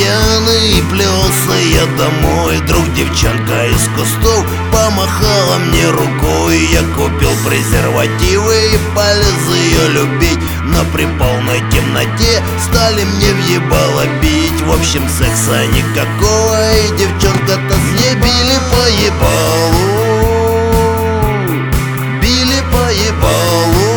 пьяный плелся я домой. Вдруг девчонка из кустов помахала мне рукой. Я купил презервативы и полез ее любить, но при полной темноте стали мне въебало бить. В общем, секса никакого, и девчонка-то съебили по ебалу. Били по ебалу.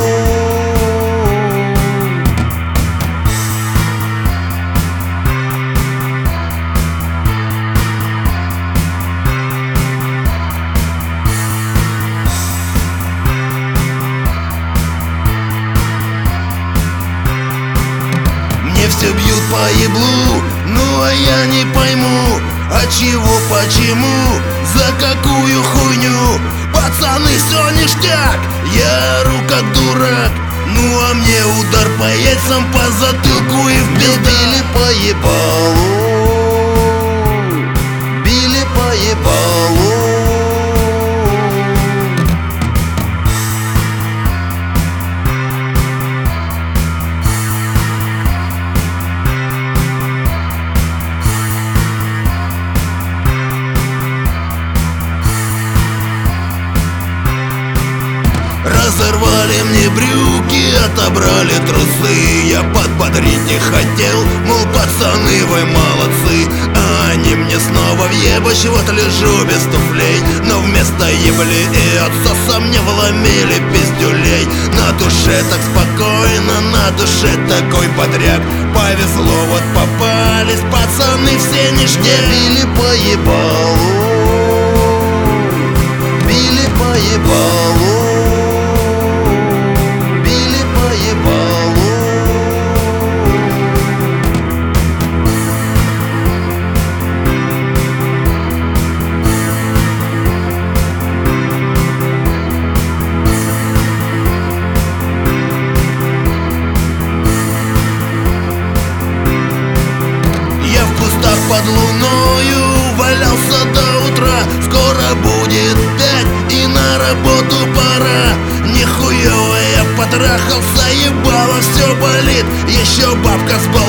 Все бьют по еблу, ну а я не пойму, от чего, почему, за какую хуйню. Пацаны, все ништяк, я ору как дурак, ну а мне удар по яйцам, по затылку и в пизда. Били по ебалу, били по ебалу. Разорвали мне брюки, отобрали трусы. Я подбодрить не хотел, мол, пацаны, вы молодцы. А они мне снова въебать, вот лежу без туфлей. Но вместо ебли и отсоса мне вломили пиздюлей. На душе так спокойно, на душе такой подряд. Повезло, вот попались пацаны, все ништяк. Били по ебалу, били по ебалу. Под луною валялся до утра. Скоро будет 5 и на работу пора. Нихуево я потрахался, ебало все болит. Еще бабка с